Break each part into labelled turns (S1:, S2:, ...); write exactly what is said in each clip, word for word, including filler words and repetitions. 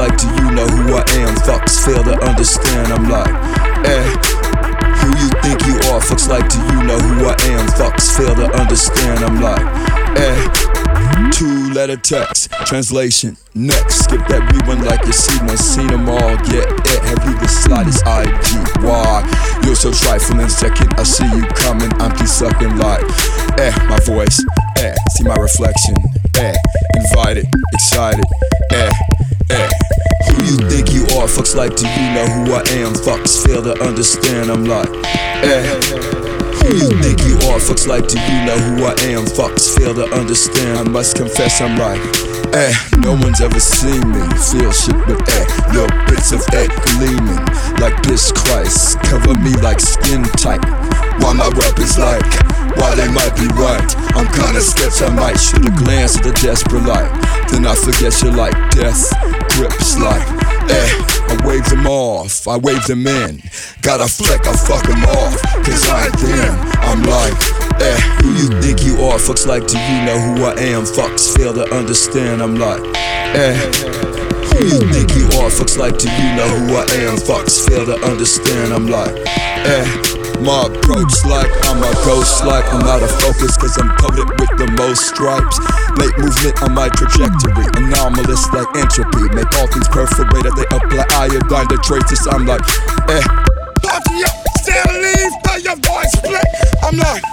S1: like, do you know who I am? Fucks fail to understand, I'm like, eh. Who you think you are? Fucks like, do you know who I am? Fucks fail to understand, I'm like, eh. Two letter text, translation, next. Skip that rewind like you see one, seen them all. Get it, have you the slightest idea why you're so trifling? Second, I see you coming, I'm keep sucking like, eh, my voice, eh, see my reflection, eh, invited, excited, eh, eh. Who you think you are? Fucks like, do you know who I am? Fucks fail to understand, I'm like, eh. Who you think you are? Fucks like, do you know who I am? Fucks fail to understand, I must confess I'm right. Eh, no one's ever seen me feel shit but eh, little bits of eh gleaming like this Christ. Cover me like skin tight. Why my rap is like, why they might be right. I'm kinda sketch, I might shoot a glance at the desperate light. Then I forget you like death grips like, eh. I wave them off, I wave them in. Got a fleck, I fuck them off, cause I ain't them. I'm like, eh, who you think you are? Fucks like, do you know who I am? Fucks fail to understand, I'm like, eh. Who you think you are? Fucks like, do you know who I am? Fucks fail to understand, I'm like, eh. My approach like, I'm a ghost like, I'm out of focus cause I'm coated with the most stripes. Late movement on my trajectory, anomalous like entropy. Make all things perforated, they apply iodine to traces, I'm like, eh. Party up, still leave, pay your voice play. I'm like,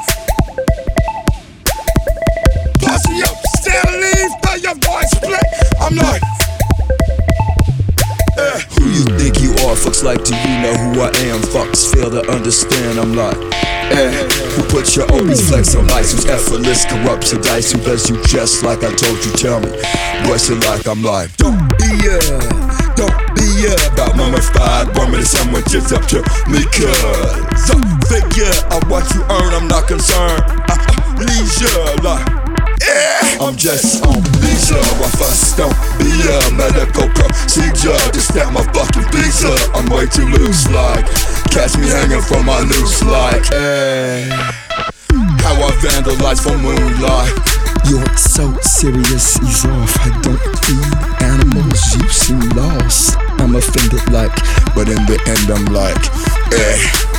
S1: party up, still leave, pay your voice play. I'm like, eh. Who you think you are? Fucks like, do you know who I am? Fucks fail to understand, I'm like, eh. Who put your Obi's flex on ice? Who's effortless, corrupts your dice? Who does you just like I told you? Tell me, what's it like? I'm like, don't be uh, don't be uh, about mummified woman. Someone just up to me cause I figure of what you earn, I'm not concerned. I, I leisure like, yeah, I'm just on visa. I fuss don't be a medical procedure. Just stamp my fucking visa. I'm way too loose like, catch me hanging from my noose like, eh. How I vandalize for moonlight.
S2: You're so serious, ease off. I don't feed animals, you seem lost. I'm offended like,
S1: but in the end I'm like, eh.